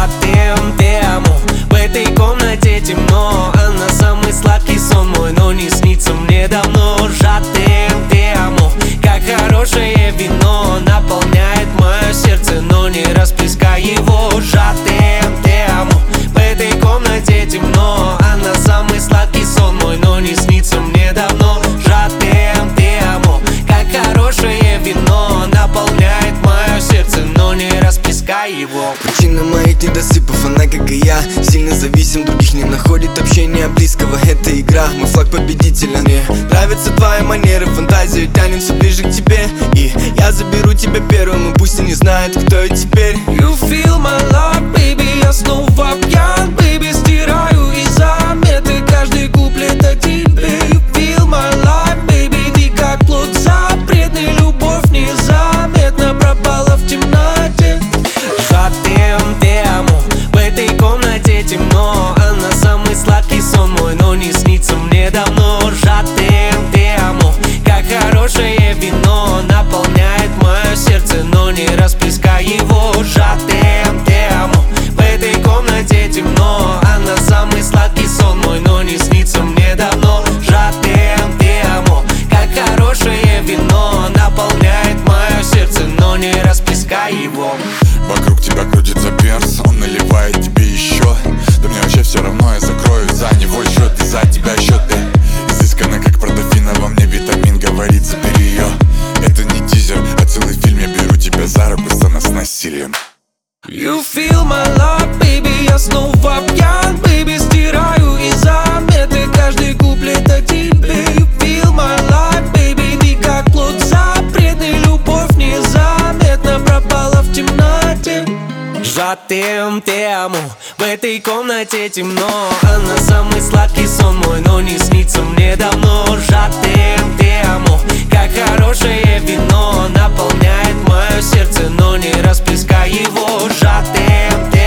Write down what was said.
Жатем, te amo. В этой комнате темно, она самый сладкий сон мой, но не снится мне давно. Жатем, te amo. Как хорошее вино наполняет мое сердце, но не расплескай его. Жатем, te amo. В этой комнате темно, она самый сладкий сон мой, но не снится мне давно. Жатем, te amo. Как хорошее вино наполняет мое сердце, но не расплескай его. Причина моих недосыпов, она как и я, сильно зависим, других не находит общения близкого. Это игра, мой флаг победителя. Мне нравятся твои манеры, фантазия тянет все ближе к тебе. И я заберу тебя первым, и пусть и не знает, кто я теперь. You feel my love, baby, я снова пьян, baby, стираю из заметы каждый куплет о тебе. You feel my life, baby, ты как плод запретный, любовь незаметно пропала в темноте. Жатем, te amo. В этой комнате темно, она самый сладкий сон мой, но не снится мне давно. Жатем, te amo. Как хорошее вино наполняет мое сердце, но не расплескай его. Жатем, te amo. В этой комнате темно, она самый сладкий сон мой, но не снится мне давно. Жатем, te amo. Как хорошее вино наполняет мое сердце, но не расплескай его. Вокруг тебя крутится перс, он наливает тебе еще. Да мне вообще все равно, я закрою за него счет и за тебя счет. Изысканно, как протофина, во мне витамин, говорит, забери ее. Это не тизер, а целый фильм, я беру тебя за руку, сцена с насилием. You feel my love, baby, я снова пьян, baby, стираю из заметы каждый куплет о тебе. You feel my life, baby, ты как плод запретный, любовь незаметно пропала в темноте. Жатем, te amo. В этой комнате темно, она самый сладкий сон мой, но не снится мне давно. Жатем, te amo. Как хорошее вино наполняет мое сердце, но не расплескай его. Жатем, te